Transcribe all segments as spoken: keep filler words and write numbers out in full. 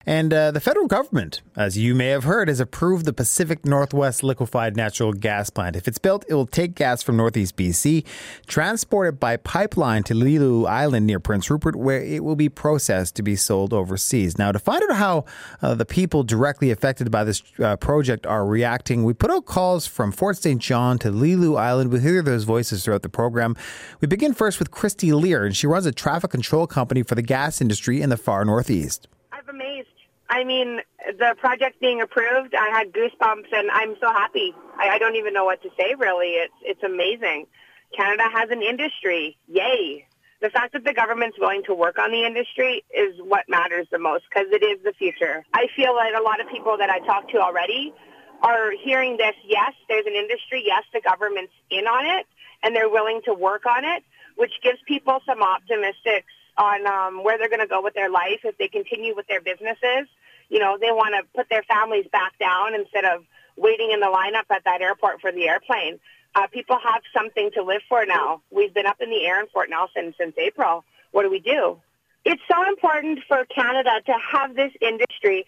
And uh, the federal government, as you may have heard, has approved the Pacific Northwest Liquefied Natural Gas Plant. If it's built, it will take gas from Northeast B C, transport it by pipeline to Lee Island near Prince Rupert, where it will be processed to be sold overseas. Now, to find out how uh, the people directly affected by this uh, project are reacting, we put out calls from Fort Saint John to Lee Island. We'll hear those voices throughout the program. We begin first with Christy Lear, and she runs a traffic control company for the gas industry in the far Northeast. I'm amazed. I mean, the project being approved, I had goosebumps, and I'm so happy. I, I don't even know what to say, really. It's it's amazing. Canada has an industry. Yay. The fact that the government's willing to work on the industry is what matters the most, because it is the future. I feel like a lot of people that I talked to already are hearing this, yes, there's an industry, yes, the government's in on it, and they're willing to work on it, which gives people some optimistic on um, where they're going to go with their life if they continue with their businesses. You know, they want to put their families back down instead of waiting in the lineup at that airport for the airplane. Uh, people have something to live for now. We've been up in the air in Fort Nelson since April. What do we do? It's so important for Canada to have this industry.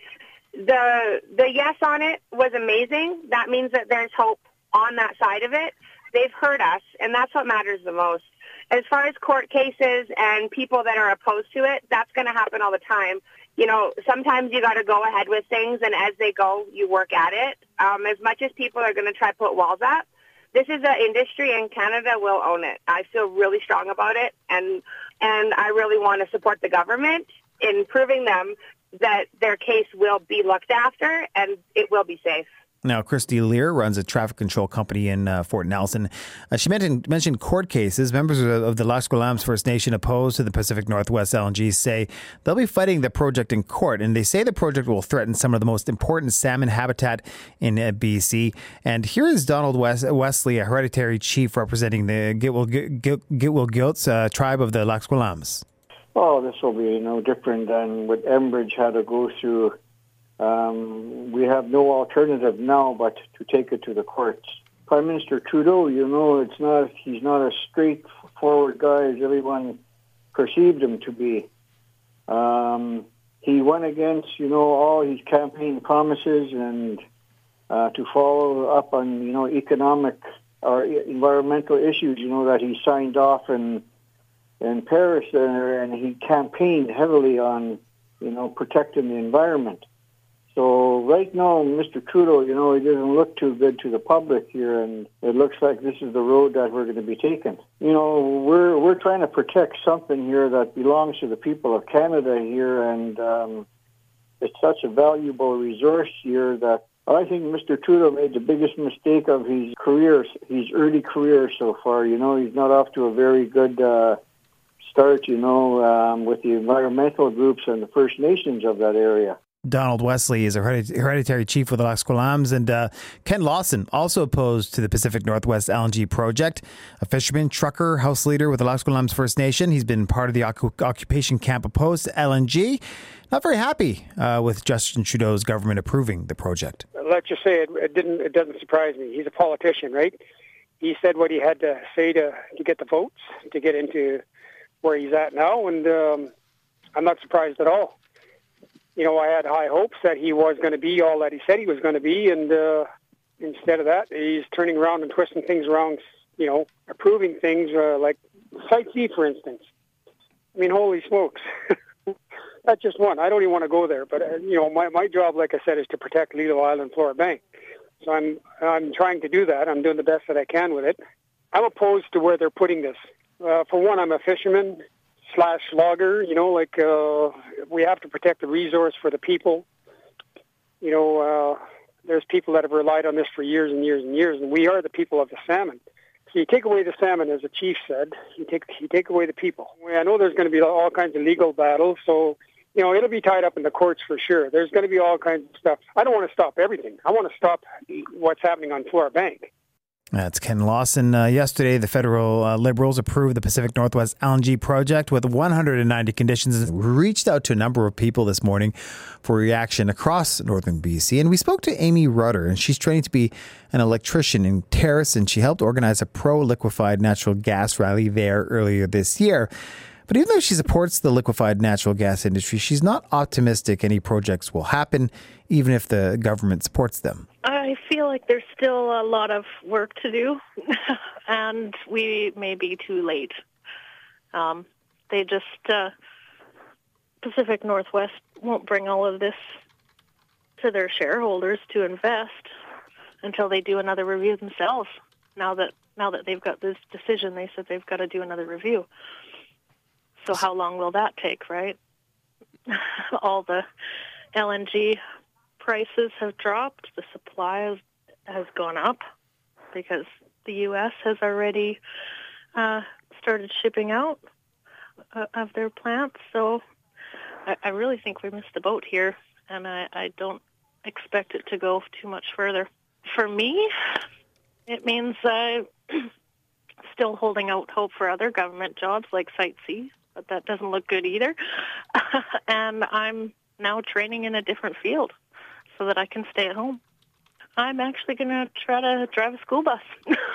The the yes on it was amazing. That means that there's hope on that side of it. They've heard us, and that's what matters the most. As far as court cases and people that are opposed to it, that's going to happen all the time. You know, sometimes you got to go ahead with things, and as they go, you work at it. Um, as much as people are going to try to put walls up, this is an industry, and Canada will own it. I feel really strong about it, and and I really want to support the government in proving them that their case will be looked after and it will be safe. Now, Christy Lear runs a traffic control company in uh, Fort Nelson. Uh, she mentioned, mentioned court cases. Members of, of the Los Guillams First Nation opposed to the Pacific Northwest L N G say they'll be fighting the project in court. And they say the project will threaten some of the most important salmon habitat in uh, B C. And here is Donald West, Wesley, a hereditary chief representing the Gitwilgilts uh, tribe of the Los Guillams. Oh, this will be no different than what Enbridge had to go through. Um, we have no alternative now but to take it to the courts. Prime Minister Trudeau, you know, it's not he's not a straightforward guy as everyone perceived him to be. Um, he went against, you know, all his campaign promises and uh, to follow up on, you know, economic or environmental issues, you know, that he signed off in in Paris, uh, and he campaigned heavily on, you know, protecting the environment. So right now, Mister Trudeau, you know, he doesn't look too good to the public here, and it looks like this is the road that we're going to be taking. You know, we're we're trying to protect something here that belongs to the people of Canada here, and um, it's such a valuable resource here that I think Mister Trudeau made the biggest mistake of his career, his early career so far. You know, he's not off to a very good uh, start, you know, um, with the environmental groups and the First Nations of that area. Donald Wesley is a hereditary chief with the Los Guillams, and uh, Ken Lawson, also opposed to the Pacific Northwest L N G project, a fisherman, trucker, house leader with the Los Guillams First Nation. He's been part of the occupation camp opposed to L N G. Not very happy uh, with Justin Trudeau's government approving the project. Let's just say it, it didn't. It doesn't surprise me. He's a politician, right? He said what he had to say to to get the votes to get into where he's at now, and um, I'm not surprised at all. You know, I had high hopes that he was going to be all that he said he was going to be, and uh, instead of that, he's turning around and twisting things around, you know, approving things uh, like Site C, for instance. I mean, holy smokes. That's just one. I don't even want to go there, but, uh, you know, my, my job, like I said, is to protect Lido Island, Flora Bank. So I'm I'm trying to do that. I'm doing the best that I can with it. I'm opposed to where they're putting this. Uh, for one, I'm a fisherman slash logger, you know, like uh, we have to protect the resource for the people. You know, uh, there's people that have relied on this for years and years and years, and we are the people of the salmon. So you take away the salmon, as the chief said, you take you take away the people. I know there's going to be all kinds of legal battles, so, you know, it'll be tied up in the courts for sure. There's going to be all kinds of stuff. I don't want to stop everything. I want to stop what's happening on Flora Bank. That's Ken Lawson. Uh, yesterday, the federal uh, Liberals approved the Pacific Northwest L N G project with one hundred ninety conditions. We reached out to a number of people this morning for reaction across northern B C. And we spoke to Amy Rudder, and she's training to be an electrician in Terrace, and she helped organize a pro-liquefied natural gas rally there earlier this year. But even though she supports the liquefied natural gas industry, she's not optimistic any projects will happen, even if the government supports them. I feel like there's still a lot of work to do, and we may be too late. Um, they just, uh, Pacific Northwest won't bring all of this to their shareholders to invest until they do another review themselves. Now that now that they've got this decision, they said they've got to do another review. So how long will that take, right? All the L N G prices have dropped. The supply has, has gone up because the U S has already uh, started shipping out uh, of their plants. So I, I really think we missed the boat here, and I, I don't expect it to go too much further. For me, it means uh, still holding out hope for other government jobs like Site C, but that doesn't look good either. And I'm now training in a different field so that I can stay at home. I'm actually going to try to drive a school bus.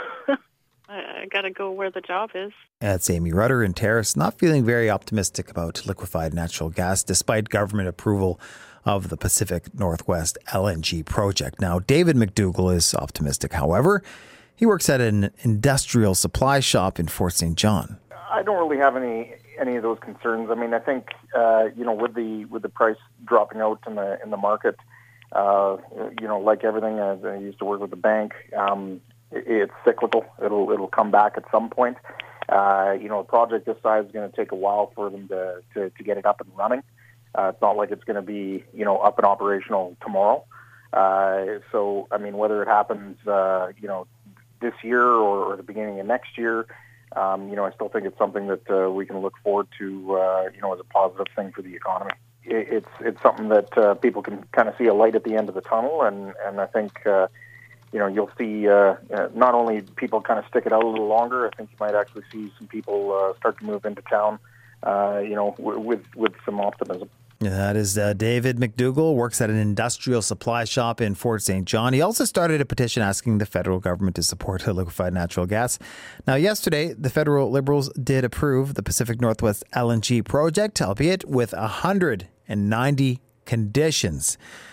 I, I got to go where the job is. That's Amy Rutter in Terrace, not feeling very optimistic about liquefied natural gas, despite government approval of the Pacific Northwest L N G project. Now, David McDougall is optimistic, however. He works at an industrial supply shop in Fort Saint John. I don't really have any any of those concerns. I mean, I think uh, you know, with the with the price dropping out in the in the market, uh, you know, like everything, as I used to work with the bank, um, it, it's cyclical. It'll it'll come back at some point. Uh, you know, a project this size is going to take a while for them to, to, to get it up and running. Uh, it's not like it's going to be, you know, up and operational tomorrow. Uh, so, I mean, whether it happens, uh, you know, this year or, or the beginning of next year, um, you know, I still think it's something that uh, we can look forward to, uh, you know, as a positive thing for the economy. It, it's it's something that uh, people can kind of see a light at the end of the tunnel, and, and I think, uh, you know, you'll see uh, uh, not only people kind of stick it out a little longer, I think you might actually see some people uh, start to move into town, uh, you know, w- with, with some optimism. Yeah, that is uh, David McDougall, works at an industrial supply shop in Fort Saint John. He also started a petition asking the federal government to support liquefied natural gas. Now, yesterday, the federal Liberals did approve the Pacific Northwest L N G project, albeit with one hundred ninety conditions.